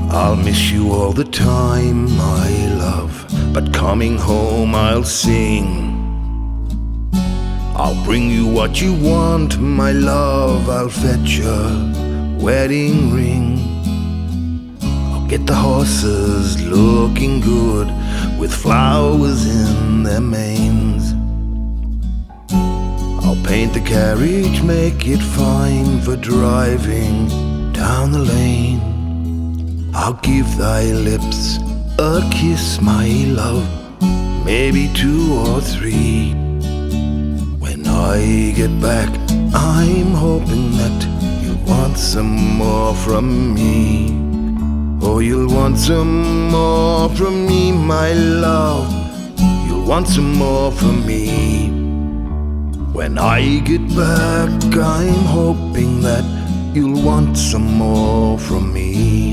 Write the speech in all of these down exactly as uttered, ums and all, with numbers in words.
I'll miss you all the time, my love, but coming home I'll sing. I'll bring you what you want, my love, I'll fetch a wedding ring. I'll get the horses looking good with flowers in their manes. I'll paint the carriage, make it fine for driving down the lane. I'll give thy lips a kiss, my love, maybe two or three. When I get back, I'm hoping that you'll want some more from me. Oh, you'll want some more from me, my love. You'll want some more from me. When I get back, I'm hoping that you'll want some more from me.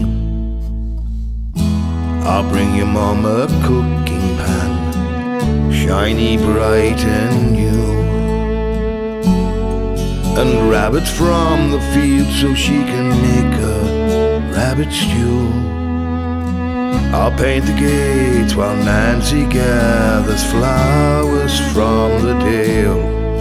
I'll bring your mom a cooking pan, shiny, bright and new, and rabbits from the field so she can make a rabbit stew. I'll paint the gates while Nancy gathers flowers from the dale,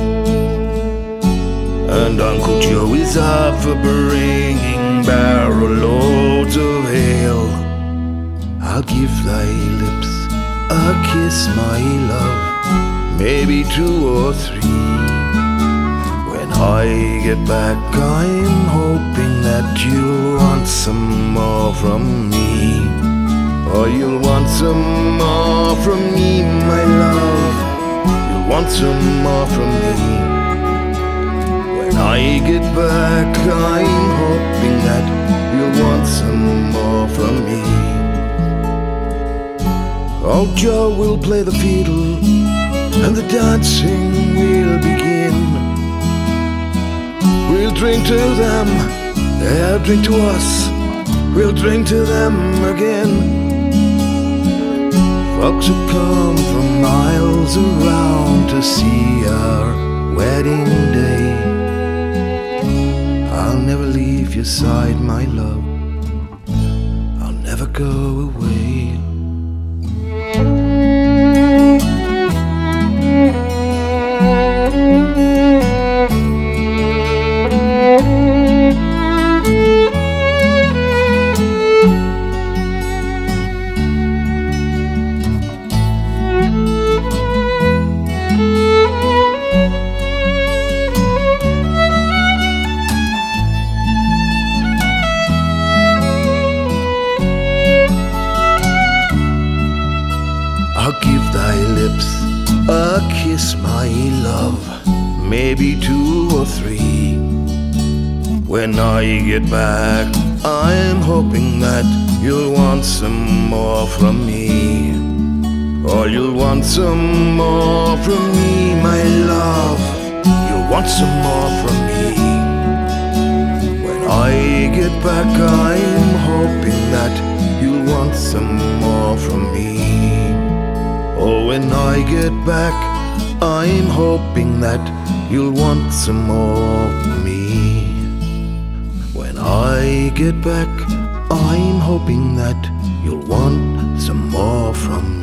and Uncle Joe is up for bringing barrel loads of ale. I'll give thy lips a kiss, my love, maybe two or three. When I get back, I'm hoping that you'll want some more from me. Oh, you'll want some more from me, my love. You'll want some more from me. When I get back, I'm hoping that you'll want some more from me. Old Joe will play the fiddle and the dancing will begin. We'll drink to them, they'll drink to us, we'll drink to them again. Folks have come from miles around to see our wedding day. I'll never leave your side, my love, I'll never go away. I'll give thy lips a kiss, my love, maybe two or three. When I get back, I'm hoping that you'll want some more from me. Or you'll want some more from me, my love. You'll want some more from me. When I get back, I'm hoping that you'll want some more from me. Oh, when I get back, I'm hoping that you'll want some more from me. When I get back, I'm hoping that you'll want some more from me.